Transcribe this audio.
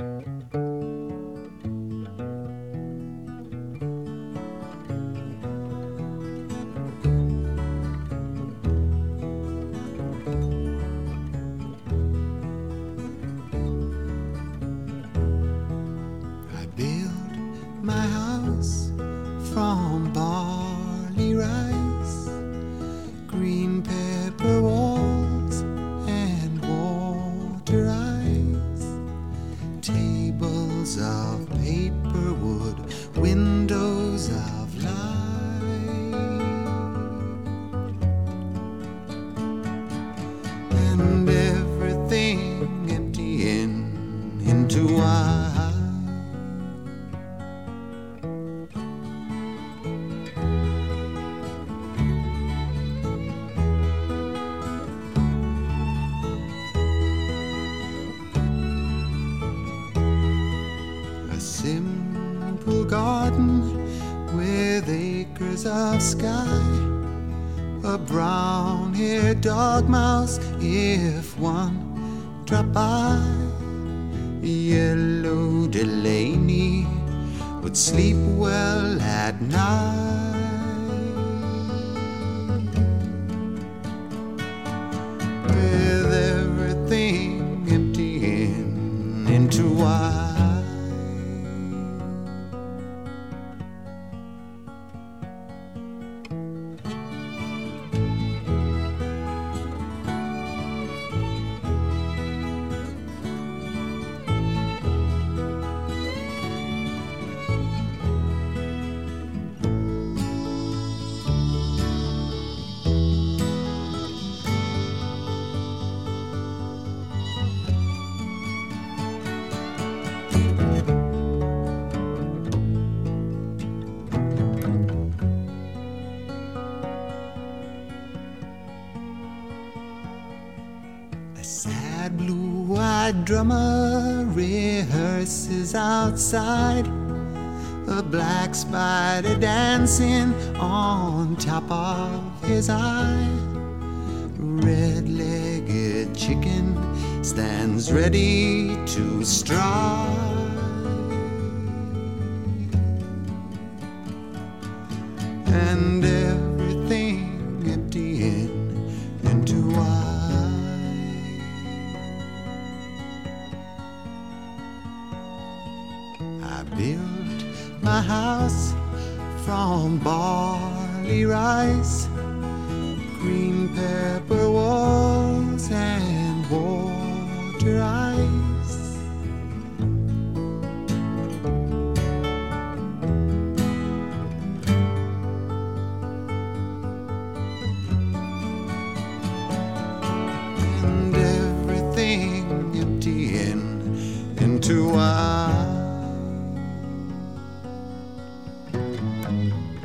I built my house from barley rice, green pepper walls and water ice, tables of paper wood, windows of light, and everything emptying into white. Simple garden with acres of sky, a brown-haired dormouse if one dropped by. Yellow Delaney would sleep well at night, with everything emptying into white. A sad blue-eyed drummer rehearses outside, a black spider dancing on top of his eye. Red-legged chicken stands ready to strike, and everything emptying into white. I built my house from barley rice, green pepper walls and water ice, and everything emptying into white.